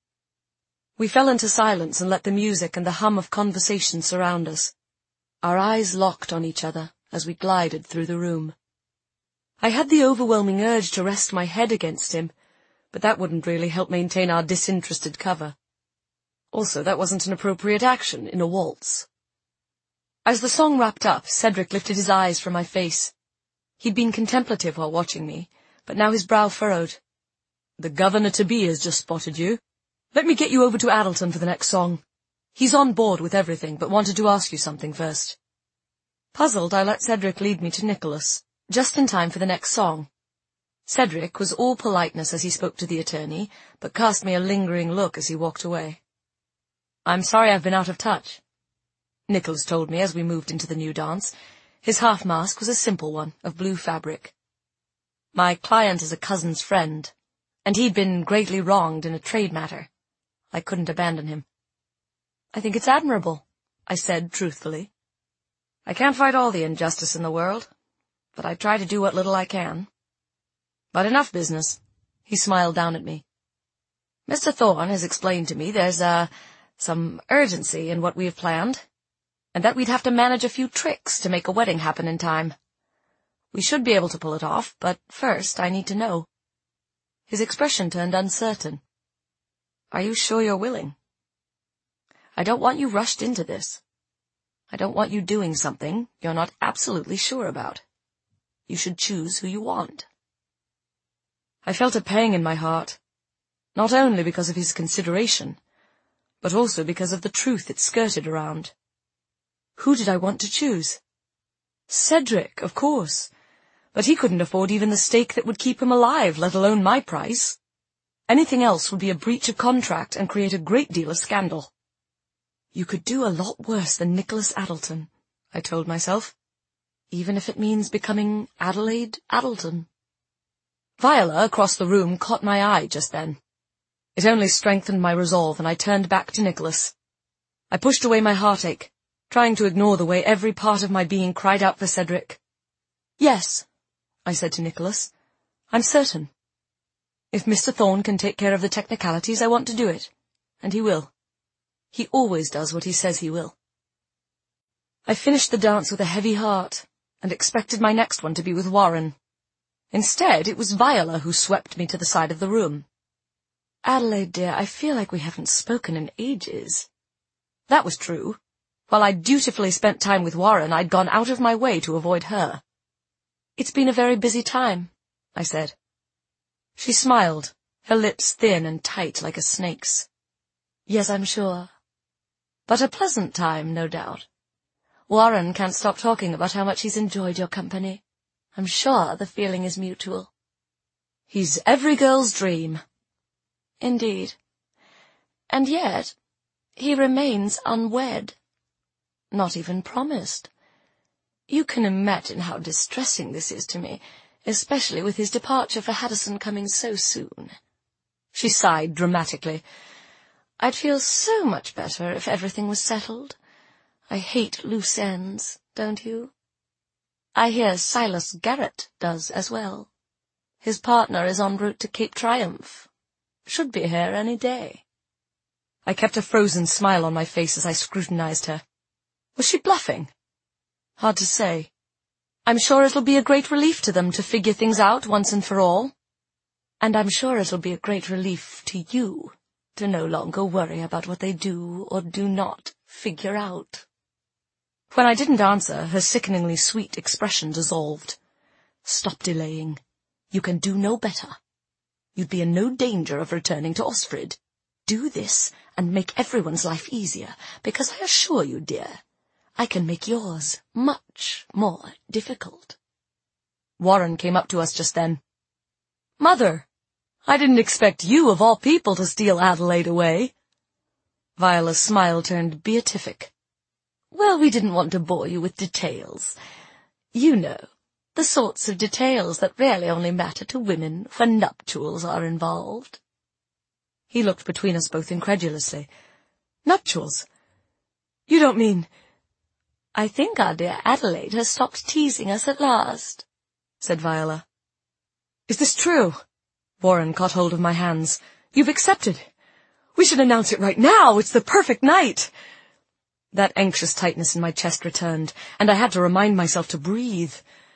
We fell into silence and let the music and the hum of conversation surround us. Our eyes locked on each other as we glided through the room. I had the overwhelming urge to rest my head against him, but that wouldn't really help maintain our disinterested cover. Also, that wasn't an appropriate action in a waltz. As the song wrapped up, Cedric lifted his eyes from my face. He'd been contemplative while watching me, but now his brow furrowed. "The governor-to-be has just spotted you. Let me get you over to Addleton for the next song. He's on board with everything, but wanted to ask you something first. Puzzled, I let Cedric lead me to Nicholas, just in time for the next song. Cedric was all politeness as he spoke to the attorney, but cast me a lingering look as he walked away. I'm sorry I've been out of touch, Nicholas told me as we moved into the new dance. His half-mask was a simple one, of blue fabric. My client is a cousin's friend, and he'd been greatly wronged in a trade matter. I couldn't abandon him. I think it's admirable, I said truthfully. I can't fight all the injustice in the world, but I try to do what little I can. But enough business. He smiled down at me. Mr. Thorne has explained to me there's, some urgency in what we have planned, and that we'd have to manage a few tricks to make a wedding happen in time. We should be able to pull it off, but first I need to know. His expression turned uncertain. Are you sure you're willing? I don't want you rushed into this. I don't want you doing something you're not absolutely sure about. You should choose who you want. I felt a pang in my heart, not only because of his consideration, but also because of the truth it skirted around. Who did I want to choose? Cedric, of course, but he couldn't afford even the stake that would keep him alive, let alone my price. Anything else would be a breach of contract and create a great deal of scandal. You could do a lot worse than Nicholas Addleton, I told myself, even if it means becoming Adelaide Addleton. Viola across the room caught my eye just then. It only strengthened my resolve, and I turned back to Nicholas. I pushed away my heartache, trying to ignore the way every part of my being cried out for Cedric. Yes, I said to Nicholas, I'm certain. If Mr. Thorne can take care of the technicalities, I want to do it, and he will. He always does what he says he will. I finished the dance with a heavy heart, and expected my next one to be with Warren. Instead, it was Viola who swept me to the side of the room. Adelaide, dear, I feel like we haven't spoken in ages. That was true. While I'd dutifully spent time with Warren, I'd gone out of my way to avoid her. It's been a very busy time, I said. She smiled, her lips thin and tight like a snake's. Yes, I'm sure. But a pleasant time, no doubt. Warren can't stop talking about how much he's enjoyed your company. I'm sure the feeling is mutual. He's every girl's dream. Indeed. And yet, he remains unwed. Not even promised. You can imagine how distressing this is to me, especially with his departure for Haddison coming so soon. She sighed dramatically. I'd feel so much better if everything was settled. I hate loose ends, don't you? I hear Silas Garrett does as well. His partner is en route to Cape Triumph. Should be here any day. I kept a frozen smile on my face as I scrutinized her. Was she bluffing? Hard to say. I'm sure it'll be a great relief to them to figure things out once and for all. And I'm sure it'll be a great relief to you to no longer worry about what they do or do not figure out. When I didn't answer, her sickeningly sweet expression dissolved. Stop delaying. You can do no better. You'd be in no danger of returning to Osfrid. Do this and make everyone's life easier, because I assure you, dear, I can make yours much more difficult. Warren came up to us just then. Mother, I didn't expect you, of all people, to steal Adelaide away. Viola's smile turned beatific. Well, we didn't want to bore you with details. You know, the sorts of details that really only matter to women when nuptials are involved. He looked between us both incredulously. Nuptials? You don't mean... I think our dear Adelaide has stopped teasing us at last, said Viola. Is this true? Warren caught hold of my hands. You've accepted. We should announce it right now. It's the perfect night. That anxious tightness in my chest returned, and I had to remind myself to breathe.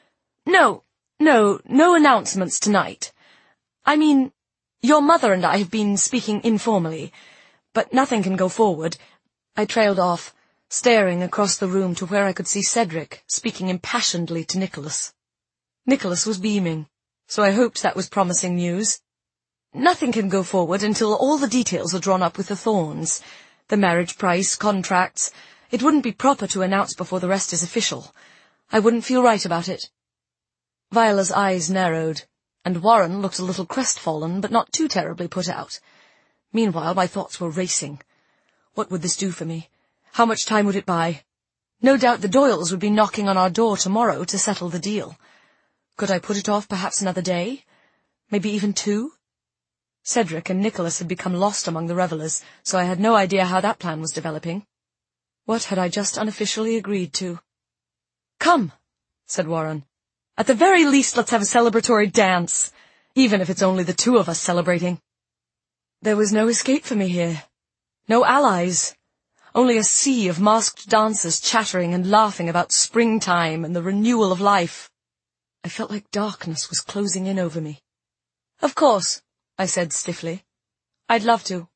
No announcements tonight. I mean, your mother and I have been speaking informally, but nothing can go forward. I trailed off, staring across the room to where I could see Cedric speaking impassionedly to Nicholas. Nicholas was beaming, so I hoped that was promising news. Nothing can go forward until all the details are drawn up with the Thorns. The marriage price, contracts. It wouldn't be proper to announce before the rest is official. I wouldn't feel right about it. Viola's eyes narrowed, and Warren looked a little crestfallen, but not too terribly put out. Meanwhile, my thoughts were racing. What would this do for me? How much time would it buy? No doubt the Doyles would be knocking on our door tomorrow to settle the deal. Could I put it off perhaps another day? Maybe even 2? Cedric and Nicholas had become lost among the revellers, so I had no idea how that plan was developing. What had I just unofficially agreed to? "Come," said Warren. "At the very least, let's have a celebratory dance, even if it's only the 2 of us celebrating." There was no escape for me here. No allies. Only a sea of masked dancers chattering and laughing about springtime and the renewal of life. I felt like darkness was closing in over me. "Of course," I said stiffly. "I'd love to."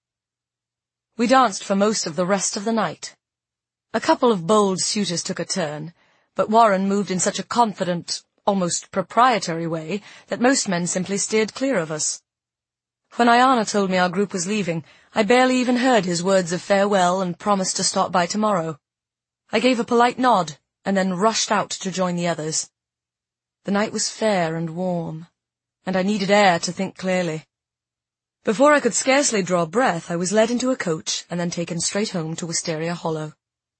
We danced for most of the rest of the night. A couple of bold suitors took a turn, but Warren moved in such a confident, almost proprietary way that most men simply steered clear of us. When Ayana told me our group was leaving, I barely even heard his words of farewell and promised to stop by tomorrow. I gave a polite nod, and then rushed out to join the others. The night was fair and warm, and I needed air to think clearly. Before I could scarcely draw breath, I was led into a coach and then taken straight home to Wisteria Hollow.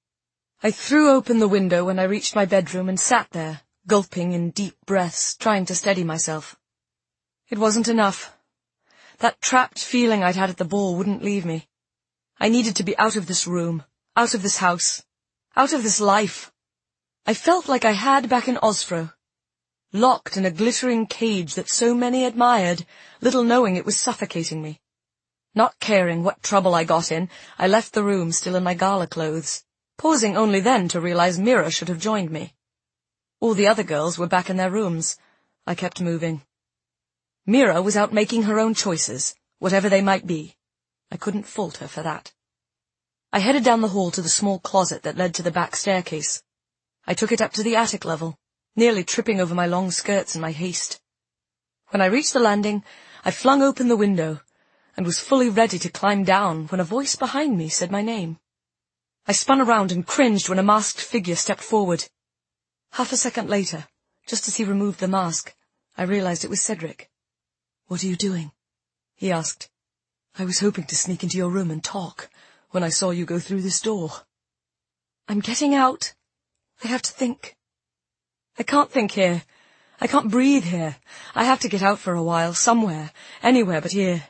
I threw open the window when I reached my bedroom and sat there, gulping in deep breaths, trying to steady myself. It wasn't enough. That trapped feeling I'd had at the ball wouldn't leave me. I needed to be out of this room, out of this house, out of this life. I felt like I had back in Osfro, locked in a glittering cage that so many admired, little knowing it was suffocating me. Not caring what trouble I got in, I left the room still in my gala clothes, pausing only then to realize Mira should have joined me. All the other girls were back in their rooms. I kept moving. Mira was out making her own choices, whatever they might be. I couldn't fault her for that. I headed down the hall to the small closet that led to the back staircase. I took it up to the attic level, nearly tripping over my long skirts in my haste. When I reached the landing, I flung open the window, and was fully ready to climb down when a voice behind me said my name. I spun around and cringed when a masked figure stepped forward. Half a second later, just as he removed the mask, I realized it was Cedric. "What are you doing?" he asked. "I was hoping to sneak into your room and talk when I saw you go through this door." "I'm getting out. I have to think. I can't think here. I can't breathe here. I have to get out for a while, somewhere, anywhere but here."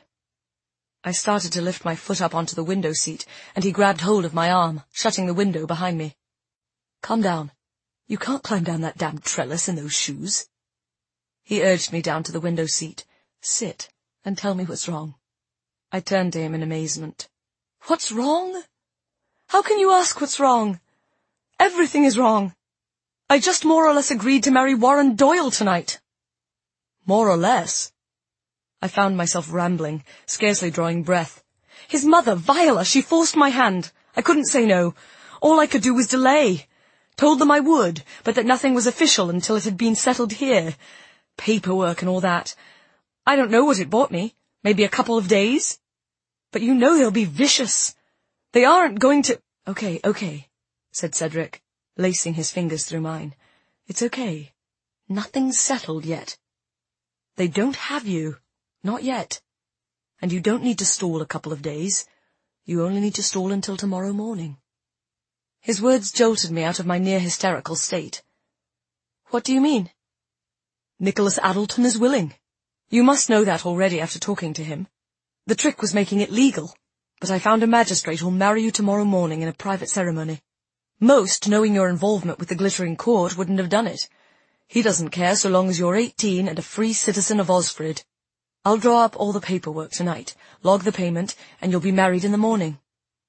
I started to lift my foot up onto the window seat, and he grabbed hold of my arm, shutting the window behind me. "Calm down. You can't climb down that damned trellis in those shoes." He urged me down to the window seat. "Sit, and tell me what's wrong." I turned to him in amazement. "What's wrong? How can you ask what's wrong? Everything is wrong. I just more or less agreed to marry Warren Doyle tonight." "More or less?" I found myself rambling, scarcely drawing breath. "His mother, Viola, she forced my hand. I couldn't say no. All I could do was delay. Told them I would, but that nothing was official until it had been settled here. Paperwork and all that. I don't know what it bought me. Maybe a couple of days. But you know they'll be vicious. They aren't going to—" Okay, said Cedric, lacing his fingers through mine. "It's okay. Nothing's settled yet. They don't have you. Not yet. And you don't need to stall a couple of days. You only need to stall until tomorrow morning." His words jolted me out of my near-hysterical state. "What do you mean?" "Nicholas Addleton is willing. You must know that already after talking to him. The trick was making it legal, but I found a magistrate who'll marry you tomorrow morning in a private ceremony. Most, knowing your involvement with the Glittering Court, wouldn't have done it. He doesn't care so long as you're 18 and a free citizen of Osfrid. I'll draw up all the paperwork tonight, log the payment, and you'll be married in the morning."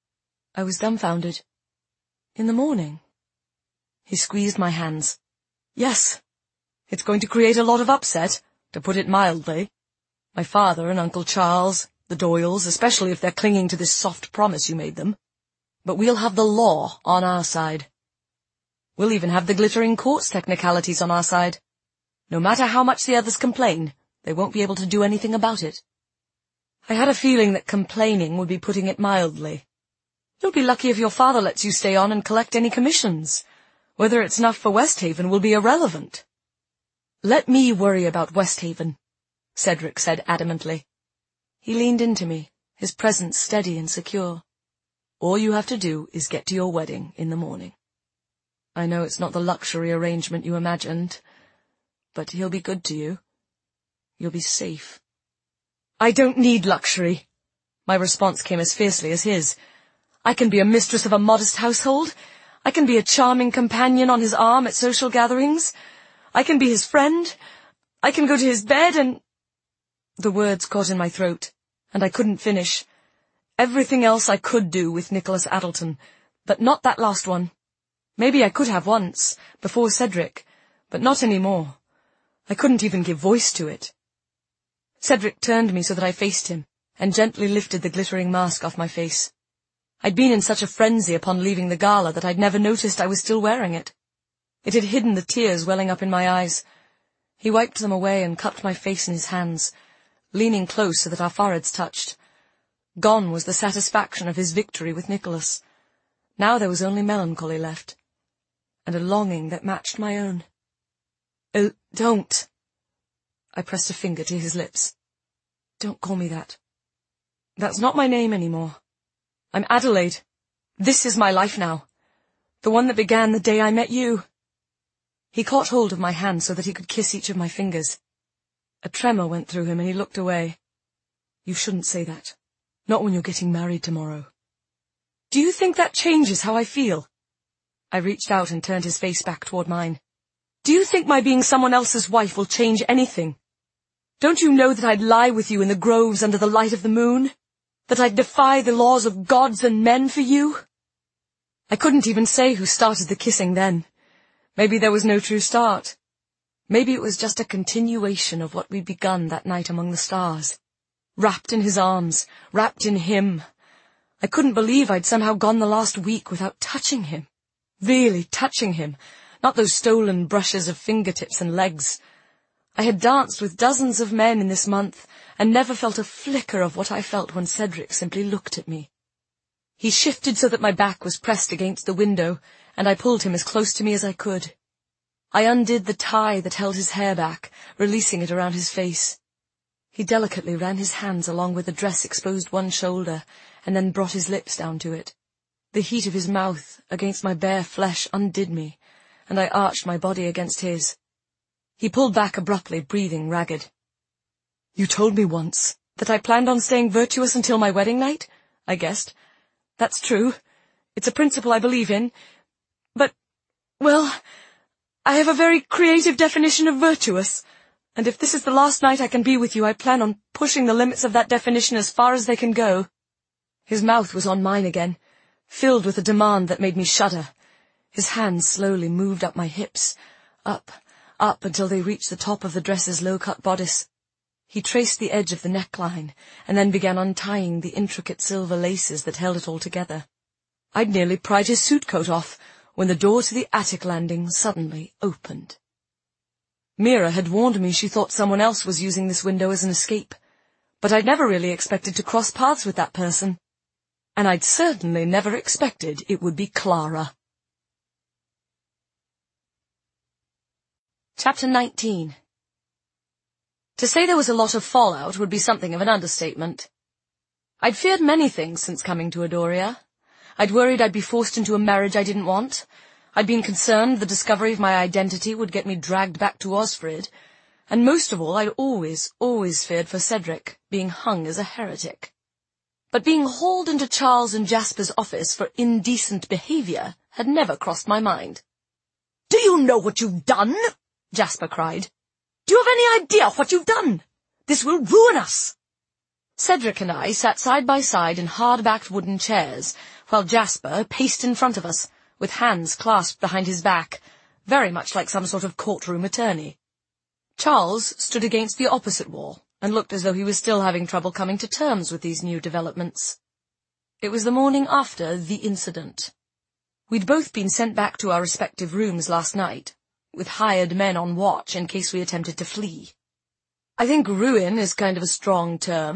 I was dumbfounded. "In the morning?" He squeezed my hands. "Yes. It's going to create a lot of upset, to put it mildly. My father and Uncle Charles, the Doyles, especially if they're clinging to this soft promise you made them. But we'll have the law on our side. We'll even have the Glittering Court's technicalities on our side. No matter how much the others complain, they won't be able to do anything about it. I had a feeling that complaining would be putting it mildly. You'll be lucky if your father lets you stay on and collect any commissions. Whether it's enough for Westhaven will be irrelevant. Let me worry about Westhaven, Cedric said adamantly. He leaned into me, his presence steady and secure. All you have to do is get to your wedding in the morning. I know it's not the luxury arrangement you imagined, but he'll be good to you. You'll be safe. I don't need luxury. My response came as fiercely as his. I can be a mistress of a modest household. I can be a charming companion on his arm at social gatherings. I can be his friend. I can go to his bed and... The words caught in my throat, and I couldn't finish. Everything else I could do with Nicholas Addleton, but not that last one. Maybe I could have once, before Cedric, but not any more. I couldn't even give voice to it. Cedric turned me so that I faced him, and gently lifted the glittering mask off my face. I'd been in such a frenzy upon leaving the gala that I'd never noticed I was still wearing it. It had hidden the tears welling up in my eyes. He wiped them away and cupped my face in his hands, leaning close so that our foreheads touched. Gone was the satisfaction of his victory with Nicholas. Now there was only melancholy left, and a longing that matched my own. Oh, don't! I pressed a finger to his lips. Don't call me that. That's not my name anymore. I'm Adelaide. This is my life now. The one that began the day I met you. He caught hold of my hand so that he could kiss each of my fingers. A tremor went through him and he looked away. You shouldn't say that. Not when you're getting married tomorrow. Do you think that changes how I feel? I reached out and turned his face back toward mine. Do you think my being someone else's wife will change anything? Don't you know that I'd lie with you in the groves under the light of the moon? That I'd defy the laws of gods and men for you? I couldn't even say who started the kissing then. Maybe there was no true start. Maybe it was just a continuation of what we'd begun that night among the stars. Wrapped in his arms, wrapped in him. I couldn't believe I'd somehow gone the last week without touching him. Really touching him, not those stolen brushes of fingertips and legs. I had danced with dozens of men in this month, and never felt a flicker of what I felt when Cedric simply looked at me. He shifted so that my back was pressed against the window, and I pulled him as close to me as I could. I undid the tie that held his hair back, releasing it around his face. He delicately ran his hands along where the dress exposed one shoulder, and then brought his lips down to it. The heat of his mouth against my bare flesh undid me, and I arched my body against his. He pulled back abruptly, breathing ragged. You told me once that I planned on staying virtuous until my wedding night, I guessed. That's true. It's a principle I believe in. But, well, I have a very creative definition of virtuous, and if this is the last night I can be with you, I plan on pushing the limits of that definition as far as they can go. His mouth was on mine again, filled with a demand that made me shudder. His hands slowly moved up my hips, up until they reached the top of the dress's low-cut bodice. He traced the edge of the neckline, and then began untying the intricate silver laces that held it all together. I'd nearly pried his suit coat off, when the door to the attic landing suddenly opened. Mira had warned me she thought someone else was using this window as an escape, but I'd never really expected to cross paths with that person. And I'd certainly never expected it would be Clara. Chapter 19. To say there was a lot of fallout would be something of an understatement. I'd feared many things since coming to Edoria. I'd worried I'd be forced into a marriage I didn't want. I'd been concerned the discovery of my identity would get me dragged back to Osfrid. And most of all, I'd always feared for Cedric being hung as a heretic. But being hauled into Charles and Jasper's office for indecent behaviour had never crossed my mind. "Do you know what you've done?" Jasper cried. "Do you have any idea what you've done? This will ruin us." Cedric and I sat side by side in hard-backed wooden chairs, while Jasper paced in front of us, with hands clasped behind his back, very much like some sort of courtroom attorney. Charles stood against the opposite wall, and looked as though he was still having trouble coming to terms with these new developments. It was the morning after the incident. We'd both been sent back to our respective rooms last night, with hired men on watch in case we attempted to flee. I think ruin is kind of a strong term,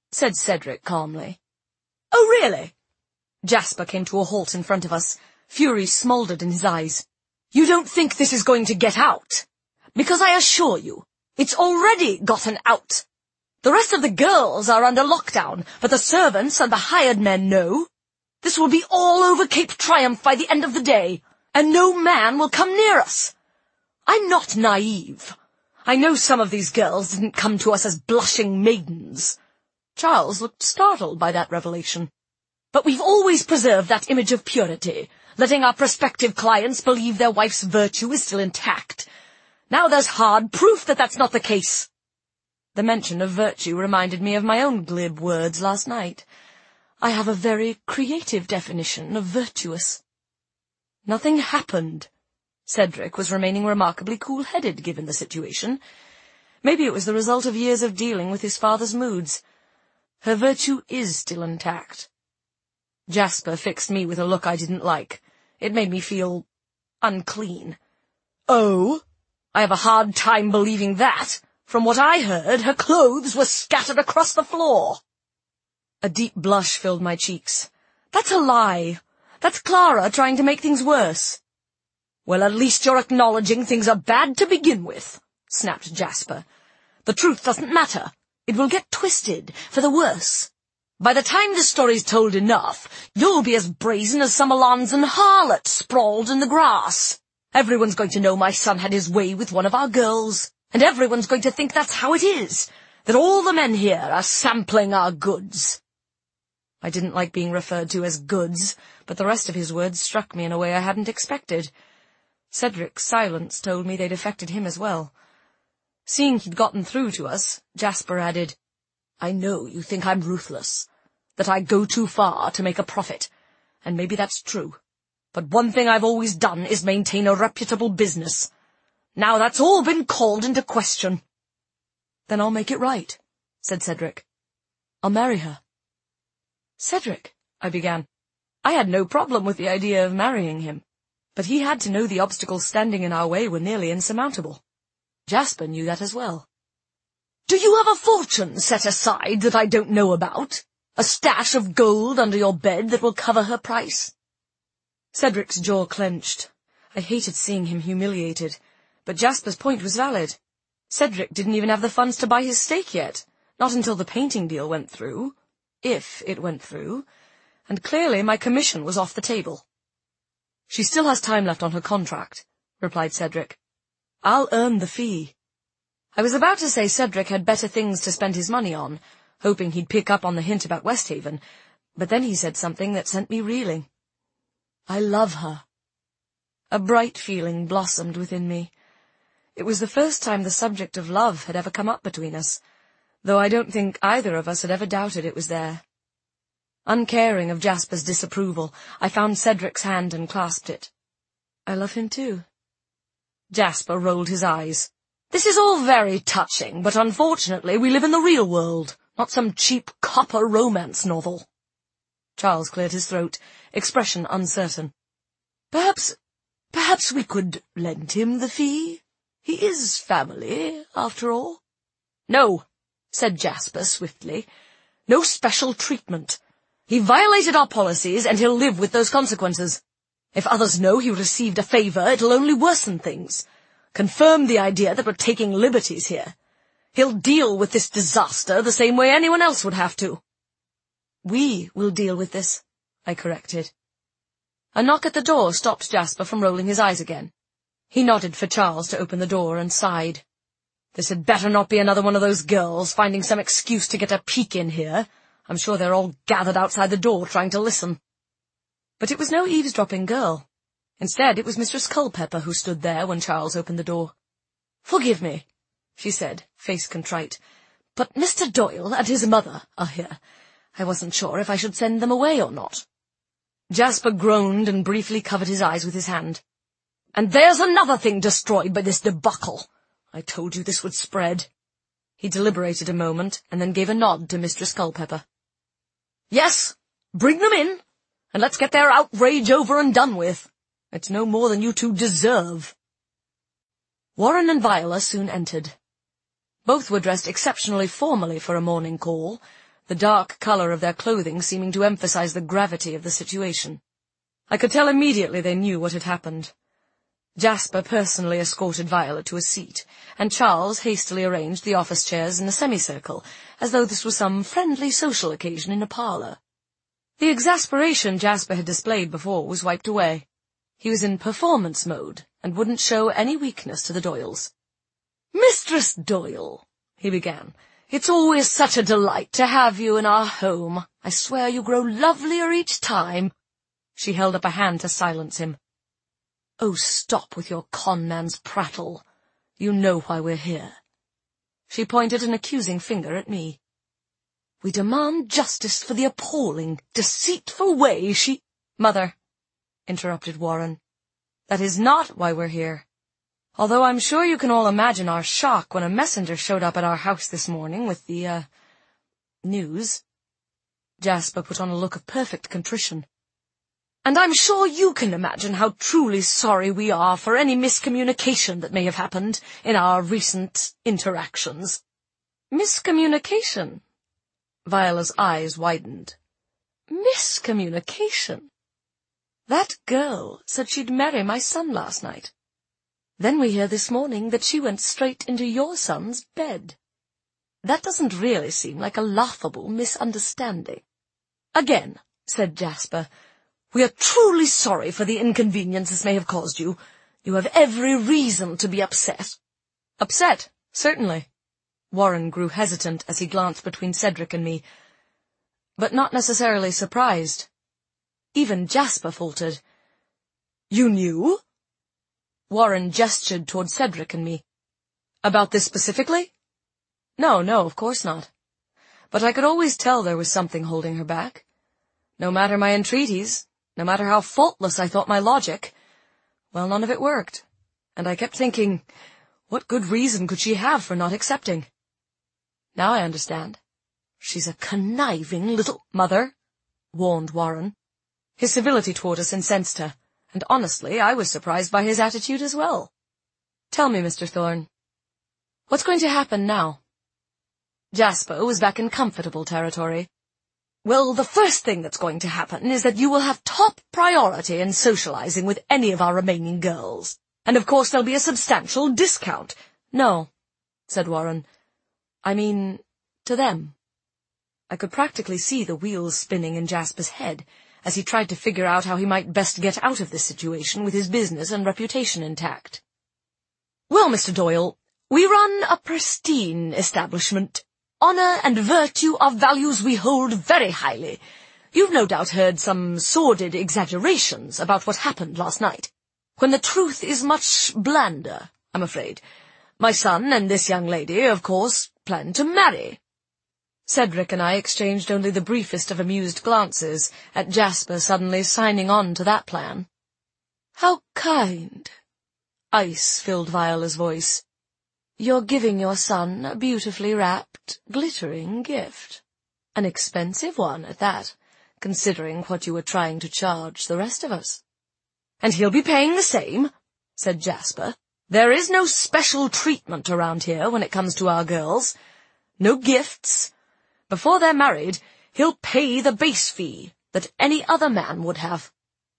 said Cedric calmly. "Oh, really?" Jasper came to a halt in front of us. Fury smouldered in his eyes. "You don't think this is going to get out? Because I assure you, it's already gotten out. The rest of the girls are under lockdown, but the servants and the hired men know. This will be all over Cape Triumph by the end of the day, and no man will come near us. I'm not naive. I know some of these girls didn't come to us as blushing maidens." Charles looked startled by that revelation. "But we've always preserved that image of purity, letting our prospective clients believe their wife's virtue is still intact. Now there's hard proof that that's not the case." The mention of virtue reminded me of my own glib words last night. I have a very creative definition of virtuous. Nothing happened. Cedric was remaining remarkably cool-headed given the situation. Maybe it was the result of years of dealing with his father's moods. Her virtue is still intact. Jasper fixed me with a look I didn't like. It made me feel unclean. "Oh? I have a hard time believing that. From what I heard, her clothes were scattered across the floor." A deep blush filled my cheeks. "That's a lie. That's Clara trying to make things worse." "Well, at least you're acknowledging things are bad to begin with," snapped Jasper. "The truth doesn't matter. It will get twisted, for the worse. By the time this story's told enough, you'll be as brazen as some Alonzan harlot sprawled in the grass. Everyone's going to know my son had his way with one of our girls, and everyone's going to think that's how it is, that all the men here are sampling our goods." I didn't like being referred to as goods, but the rest of his words struck me in a way I hadn't expected. Cedric's silence told me they'd affected him as well. Seeing he'd gotten through to us, Jasper added, "I know you think I'm ruthless, that I go too far to make a profit, and maybe that's true. But one thing I've always done is maintain a reputable business. Now that's all been called into question." "Then I'll make it right," said Cedric. "I'll marry her." "Cedric," I began. I had no problem with the idea of marrying him, but he had to know the obstacles standing in our way were nearly insurmountable. Jasper knew that as well. "Do you have a fortune set aside that I don't know about? A stash of gold under your bed that will cover her price?" Cedric's jaw clenched. I hated seeing him humiliated, but Jasper's point was valid. Cedric didn't even have the funds to buy his steak yet, not until the painting deal went through, if it went through, and clearly my commission was off the table. "She still has time left on her contract," replied Cedric. "I'll earn the fee." I was about to say Cedric had better things to spend his money on, hoping he'd pick up on the hint about Westhaven, but then he said something that sent me reeling. "I love her." A bright feeling blossomed within me. It was the first time the subject of love had ever come up between us, though I don't think either of us had ever doubted it was there. Uncaring of Jasper's disapproval, I found Cedric's hand and clasped it. "I love him too." Jasper rolled his eyes. "This is all very touching, but unfortunately we live in the real world, not some cheap copper romance novel." Charles cleared his throat, expression uncertain. Perhaps we could lend him the fee? He is family, after all." "No," said Jasper swiftly. "No special treatment. He violated our policies, and he'll live with those consequences. If others know he received a favor, it'll only worsen things. Confirm the idea that we're taking liberties here. He'll deal with this disaster the same way anyone else would have to." "We will deal with this," I corrected. A knock at the door stopped Jasper from rolling his eyes again. He nodded for Charles to open the door and sighed. "This had better not be another one of those girls finding some excuse to get a peek in here. I'm sure they're all gathered outside the door trying to listen." But it was no eavesdropping girl. Instead, it was Mistress Culpepper who stood there when Charles opened the door. "Forgive me," she said, face contrite, "but Mr. Doyle and his mother are here. I wasn't sure if I should send them away or not." Jasper groaned and briefly covered his eyes with his hand. "And there's another thing destroyed by this debacle. I told you this would spread." He deliberated a moment, and then gave a nod to Mistress Culpepper. "Yes, bring them in, and let's get their outrage over and done with. It's no more than you two deserve." Warren and Viola soon entered. Both were dressed exceptionally formally for a morning call, the dark color of their clothing seeming to emphasize the gravity of the situation. I could tell immediately they knew what had happened. Jasper personally escorted Viola to a seat, and Charles hastily arranged the office chairs in a semicircle, as though this was some friendly social occasion in a parlor. The exasperation Jasper had displayed before was wiped away. He was in performance mode, and wouldn't show any weakness to the Doyles. "Mistress Doyle," he began, "it's always such a delight to have you in our home. I swear you grow lovelier each time." She held up a hand to silence him. "Oh, stop with your conman's prattle. You know why we're here." She pointed an accusing finger at me. "We demand justice for the appalling, deceitful way she—" "Mother," interrupted Warren, "that is not why we're here. Although I'm sure you can all imagine our shock when a messenger showed up at our house this morning with the, news." Jasper put on a look of perfect contrition. "And I'm sure you can imagine how truly sorry we are for any miscommunication that may have happened in our recent interactions." "Miscommunication?" Viola's eyes widened. "Miscommunication? That girl said she'd marry my son last night. Then we hear this morning that she went straight into your son's bed. That doesn't really seem like a laughable misunderstanding." "Again," said Jasper, "we are truly sorry for the inconvenience this may have caused you. You have every reason to be upset." "Upset, certainly." Warren grew hesitant as he glanced between Cedric and me, but not necessarily surprised. Even Jasper faltered. "You knew?" Warren gestured toward Cedric and me. "About this specifically?" No, of course not. But I could always tell there was something holding her back. No matter my entreaties, no matter how faultless I thought my logic, well, none of it worked, and I kept thinking, what good reason could she have for not accepting? Now I understand. She's a conniving little— "Mother," warned Warren. His civility toward us incensed her, and honestly, I was surprised by his attitude as well. "Tell me, Mr. Thorne, what's going to happen now?" Jasper was back in comfortable territory. "Well, the first thing that's going to happen is that you will have top priority in socializing with any of our remaining girls. And of course there'll be a substantial discount." "No," said Warren. "I mean, to them." I could practically see the wheels spinning in Jasper's head as he tried to figure out how he might best get out of this situation with his business and reputation intact. "Well, Mr. Doyle, we run a pristine establishment. Honor and virtue are values we hold very highly. You've no doubt heard some sordid exaggerations about what happened last night, when the truth is much blander, I'm afraid. My son and this young lady, of course, plan to marry." Cedric and I exchanged only the briefest of amused glances at Jasper suddenly signing on to that plan. "How kind." Ice filled Viola's voice. "You're giving your son a beautifully wrapped, glittering gift. An expensive one at that, considering what you were trying to charge the rest of us." "And he'll be paying the same," said Jasper. "There is no special treatment around here when it comes to our girls. No gifts. Before they're married, he'll pay the base fee that any other man would have."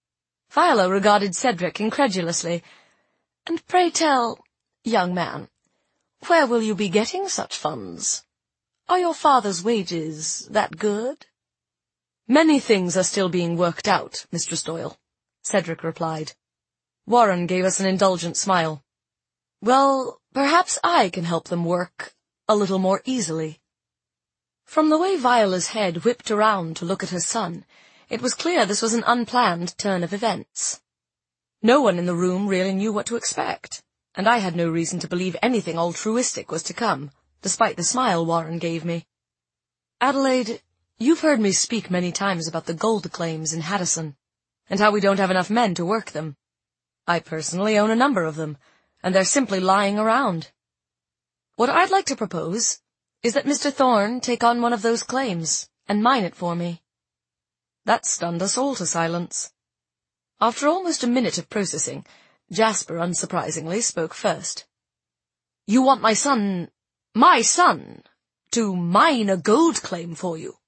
Viola regarded Cedric incredulously. "And pray tell, young man, where will you be getting such funds? Are your father's wages that good?" "Many things are still being worked out, Mistress Doyle," Cedric replied. Warren gave us an indulgent smile. "Well, perhaps I can help them work a little more easily." From the way Viola's head whipped around to look at her son, it was clear this was an unplanned turn of events. No one in the room really knew what to expect, and I had no reason to believe anything altruistic was to come, despite the smile Warren gave me. "Adelaide, you've heard me speak many times about the gold claims in Haddison, and how we don't have enough men to work them. I personally own a number of them, and they're simply lying around. What I'd like to propose is that Mr. Thorne take on one of those claims and mine it for me." That stunned us all to silence. After almost a minute of processing, Jasper, unsurprisingly, spoke first. "You want my son, to mine a gold claim for you?"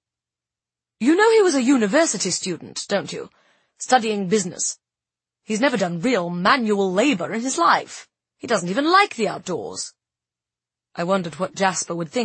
You know he was a university student, don't you? Studying business. He's never done real manual labor in his life. He doesn't even like the outdoors. I wondered what Jasper would think